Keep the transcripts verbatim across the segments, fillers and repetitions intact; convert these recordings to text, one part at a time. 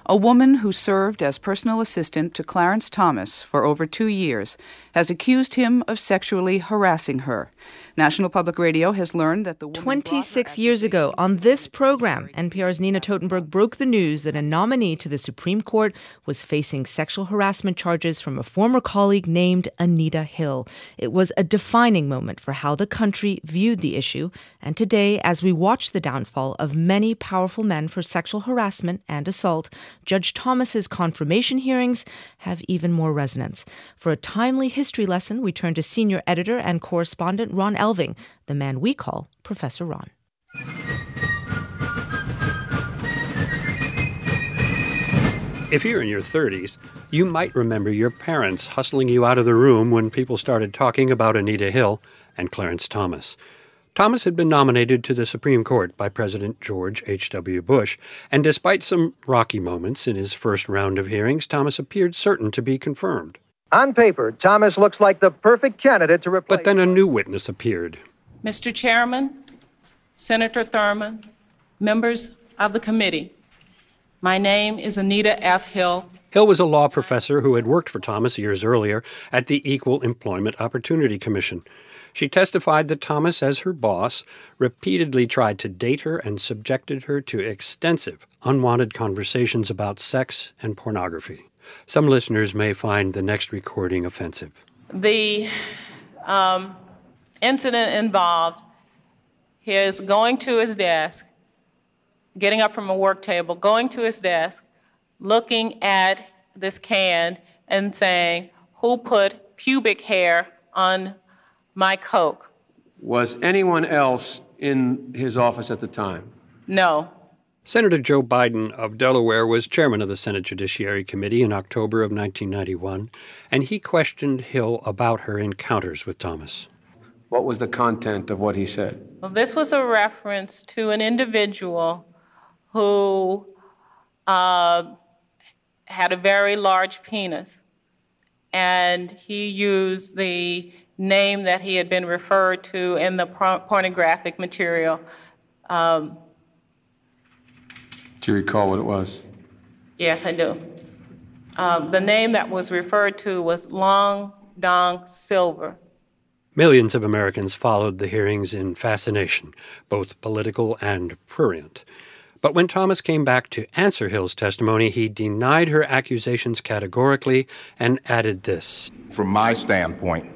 A woman who served as personal assistant to Clarence Thomas for over two years has accused him of sexually harassing her. National Public Radio has learned that the woman twenty-six years ago, on this program, N P R's Nina Totenberg broke the news that a nominee to the Supreme Court was facing sexual harassment charges from a former colleague named Anita Hill. It was a defining moment for how the country viewed the issue. And today, as we watch the downfall of many powerful men for sexual harassment and assault, Judge Thomas's confirmation hearings have even more resonance. For a timely history lesson, we turn to senior editor and correspondent Ron Elving, the man we call Professor Ron. If you're in your thirties, you might remember your parents hustling you out of the room when people started talking about Anita Hill and Clarence Thomas. Thomas had been nominated to the Supreme Court by President George H W. Bush, and despite some rocky moments in his first round of hearings, Thomas appeared certain to be confirmed. On paper, Thomas looks like the perfect candidate to replace... But then a new witness appeared. Mister Chairman, Senator Thurmond, members of the committee, my name is Anita F. Hill. Hill was a law professor who had worked for Thomas years earlier at the Equal Employment Opportunity Commission. She testified that Thomas, as her boss, repeatedly tried to date her and subjected her to extensive, unwanted conversations about sex and pornography. Some listeners may find the next recording offensive. The um, incident involved his going to his desk, getting up from a work table, going to his desk, looking at this can and saying, "Who put pubic hair on my Coke?" Was anyone else in his office at the time? No. Senator Joe Biden of Delaware was chairman of the Senate Judiciary Committee in October of nineteen ninety-one, and he questioned Hill about her encounters with Thomas. What was the content of what he said? Well, this was a reference to an individual who uh, had a very large penis, and he used the name that he had been referred to in the pornographic material. Um, Do you recall what it was? yes, I do. Uh, the name that was referred to was Long Dong Silver. Millions of Americans followed the hearings in fascination, both political and prurient. But when Thomas came back to answer Hill's testimony, he denied her accusations categorically and added this. From my standpoint,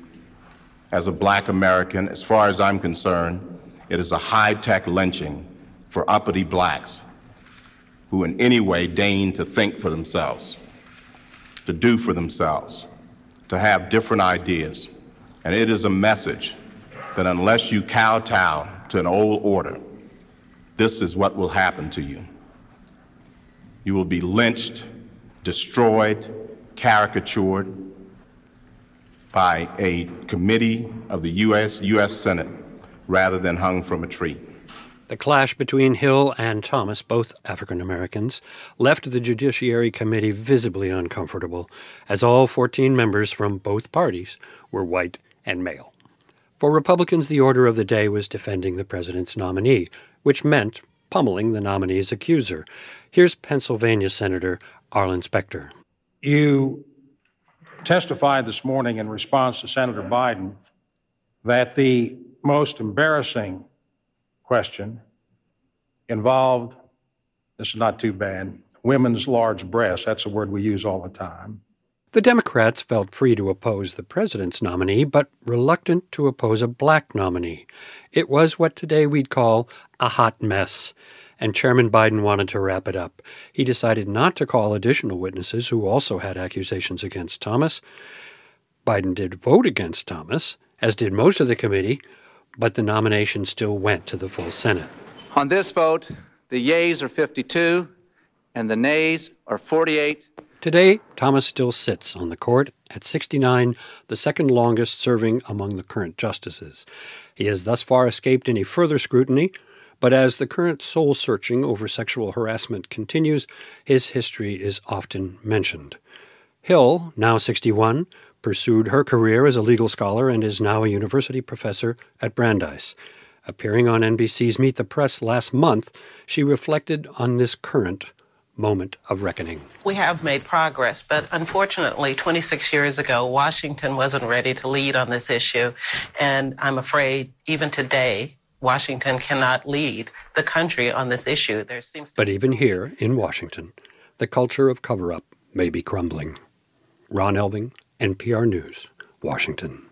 as a black American, as far as I'm concerned, it is a high-tech lynching for uppity blacks who in any way deign to think for themselves, to do for themselves, to have different ideas. And it is a message that unless you kowtow to an old order, this is what will happen to you. You will be lynched, destroyed, caricatured by a committee of the U S U S Senate rather than hung from a tree. The clash between Hill and Thomas, both African Americans, left the Judiciary Committee visibly uncomfortable, as all fourteen members from both parties were white and male. For Republicans, the order of the day was defending the president's nominee, which meant pummeling the nominee's accuser. Here's Pennsylvania Senator Arlen Specter. You testified this morning in response to Senator Biden that the most embarrassing question involved, this is not too bad, women's large breasts. That's a word we use all the time. The Democrats felt free to oppose the president's nominee, but reluctant to oppose a black nominee. It was what today we'd call a hot mess, and Chairman Biden wanted to wrap it up. He decided not to call additional witnesses who also had accusations against Thomas. Biden did vote against Thomas, as did most of the committee, but the nomination still went to the full Senate. On this vote, the yeas are fifty-two and the nays are forty-eight. Today, Thomas still sits on the court at sixty-nine, the second longest serving among the current justices. He has thus far escaped any further scrutiny, but as the current soul-searching over sexual harassment continues, his history is often mentioned. Hill, now sixty-one, pursued her career as a legal scholar and is now a university professor at Brandeis. Appearing on N B C's Meet the Press last month, she reflected on this current moment of reckoning. We have made progress, but unfortunately, twenty-six years ago, Washington wasn't ready to lead on this issue, and I'm afraid even today, Washington cannot lead the country on this issue. There seems to But even here in Washington, the culture of cover-up may be crumbling. Ron Elving, N P R News, Washington.